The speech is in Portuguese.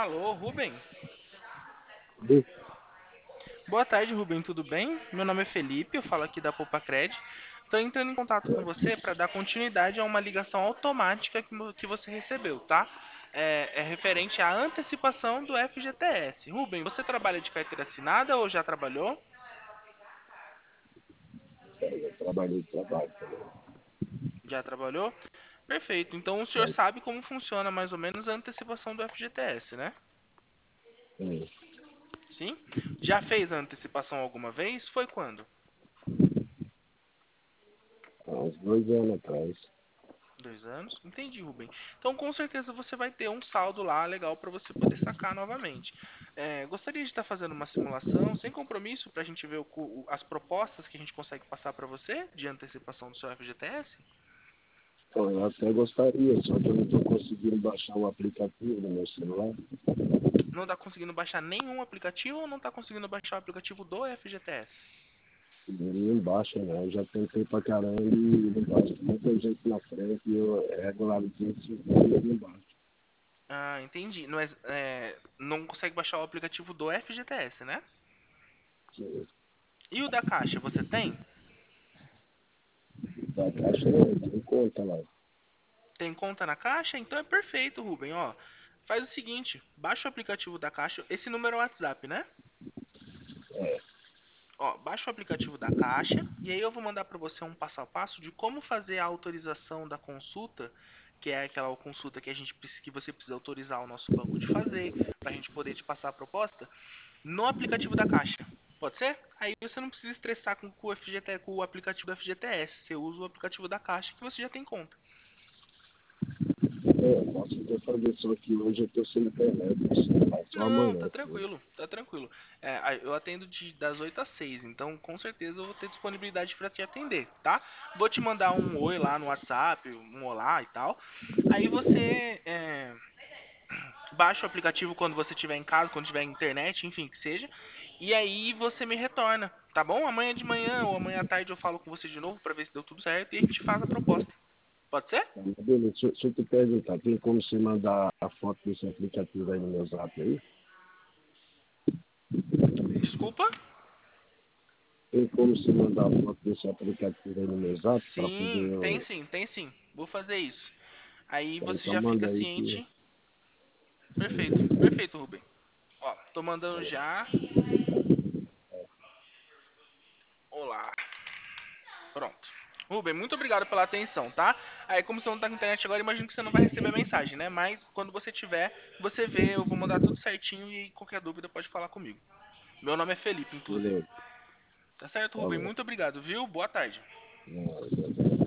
Alô, Rubem? Sim, Boa tarde, Rubem, tudo bem? Meu nome é Felipe, eu falo aqui da Cred. Estou entrando em contato com você para dar continuidade a uma ligação automática que você recebeu, tá? É referente à antecipação do FGTS. Rubem, você trabalha de carteira assinada ou já trabalhou? eu trabalhei de trabalho também. Já trabalhou? Perfeito. Então o senhor Mas, sabe como funciona mais ou menos a antecipação do FGTS, né? sim, Sim? Já fez a antecipação alguma vez? Foi quando? há uns 2 anos atrás. 2 anos? Entendi, Rubem. Então, com certeza você vai ter um saldo lá legal para você poder sacar novamente. Gostaria de estar fazendo uma simulação sem compromisso para a gente ver as propostas que a gente consegue passar para você de antecipação do seu FGTS? Então, eu até gostaria, só que eu não estou conseguindo baixar o aplicativo no meu celular. Não está conseguindo baixar nenhum aplicativo ou não está conseguindo baixar o aplicativo do FGTS? E não baixa, né? Eu já tentei pra caramba e não baixa. Muita gente na frente e eu regularizei esse vídeo e não baixa. Ah, entendi. Não consegue baixar o aplicativo do FGTS, né? Sim, E o da Caixa, você tem? da caixa não, tem conta lá. Tem conta na Caixa? Então é perfeito, Rubem. Ó, faz o seguinte, baixa o aplicativo da Caixa. Esse número é o WhatsApp, né? É, Ó, baixa o aplicativo da Caixa e aí eu vou mandar para você um passo a passo de como fazer a autorização da consulta, que é aquela consulta que você precisa autorizar o nosso banco de fazer, para a gente poder te passar a proposta, no aplicativo da Caixa. Pode ser? Aí você não precisa estressar com o FGT, com o aplicativo do FGTS. Você usa o aplicativo da Caixa que você já tem conta. eu posso até fazer, só que hoje eu estou sem internet, mas só Não, amanhã, tá assim. tranquilo, tá tranquilo. Eu atendo das 8 às 6, então com certeza eu vou ter disponibilidade para te atender, tá? Vou te mandar um oi lá no WhatsApp, um olá e tal. Aí você baixa o aplicativo quando você estiver em casa, quando tiver internet, enfim, que seja. E aí você me retorna, tá bom? Amanhã de manhã ou amanhã à tarde eu falo com você de novo para ver se deu tudo certo e a gente faz a proposta. Pode ser? Beleza, deixa eu te perguntar, tem como você mandar a foto desse aplicativo aí no meu zap aí? Desculpa? Tem como você mandar a foto desse aplicativo aí no meu zap para poder Sim, tem eu... sim, tem sim. Vou fazer isso. Aí você Então já fica manda aí que... ciente. Perfeito, perfeito, Rubem. Ó, tô mandando já. Olá. Pronto. Rubem, muito obrigado pela atenção, tá? Aí, como você não tá com internet agora, imagino que você não vai receber a mensagem, né? Mas quando você tiver, você vê, eu vou mandar tudo certinho e qualquer dúvida pode falar comigo. Meu nome é Felipe, inclusive. Beleza, Tá certo, Rubem? falou. Muito obrigado, viu? Boa tarde. Não,